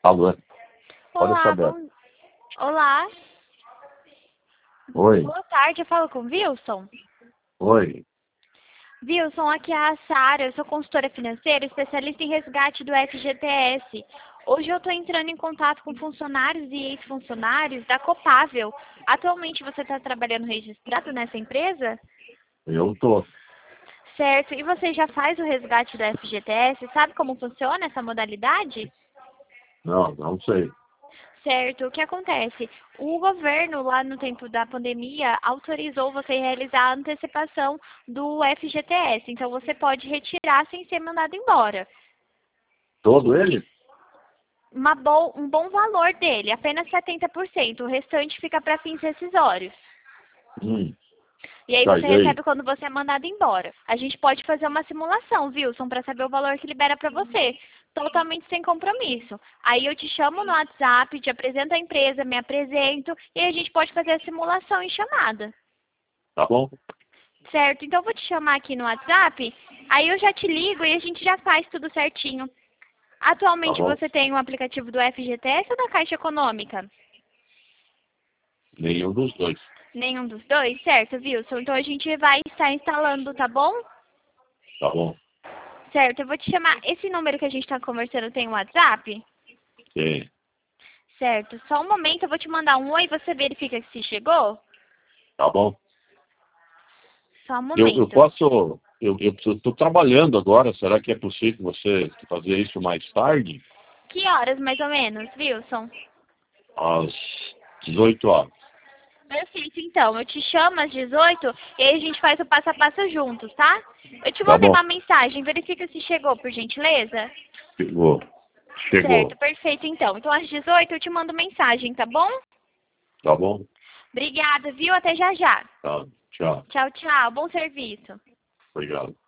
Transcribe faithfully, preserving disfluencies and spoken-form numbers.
Alô? Pode Olá, saber. bom... Olá, Oi, boa tarde, eu falo com o Wilson. oi. Wilson, aqui é a Sara, eu sou consultora financeira, especialista em resgate do F G T S. Hoje eu estou entrando em contato com funcionários e ex-funcionários da Copável. Atualmente você está trabalhando registrado nessa empresa? Eu tô. Certo, e você já faz o resgate do F G T S? Sabe como funciona essa modalidade? Não, não sei. Certo, o que acontece? O governo, lá no tempo da pandemia, autorizou você realizar a antecipação do F G T S. Então, você pode retirar sem ser mandado embora. Todo ele? Uma bo um bom valor dele, apenas setenta por cento. O restante fica para fins rescisórios. Hum. E aí Tá, você e aí? recebe quando você é mandado embora. A gente pode fazer uma simulação, Wilson, para saber o valor que libera para você. Totalmente sem compromisso. Aí eu te chamo no WhatsApp, te apresento a empresa, me apresento e a gente pode fazer a simulação em chamada. Tá bom? Certo? Então eu vou te chamar aqui no WhatsApp, aí eu já te ligo e a gente já faz tudo certinho. Tá Atualmente bom. você tem o aplicativo do F G T S ou da Caixa Econômica? Nenhum dos dois. Nenhum dos dois? Certo, Wilson? Então a gente vai estar instalando, tá bom? Tá bom. Certo, eu vou te chamar. Esse número que a gente está conversando tem um WhatsApp? Tem. Certo. Só um momento, eu vou te mandar um oi e você verifica se chegou? Tá bom. Só um Eu, eu momento. posso... Eu estou trabalhando agora. Será que é possível você fazer isso mais tarde? Que horas mais ou menos, Wilson? Às dezoito horas. Perfeito, então. Eu te chamo às dezoito e aí a gente faz o passo a passo juntos, tá? Eu te Tá mandei bom. uma mensagem, verifica se chegou, por gentileza. Chegou. Chegou. Certo, perfeito, então. Então às dezoito eu te mando mensagem, tá bom? Tá bom? Obrigada, viu? Até já já. Tá. Tchau. Tchau, tchau. Bom serviço. Obrigado.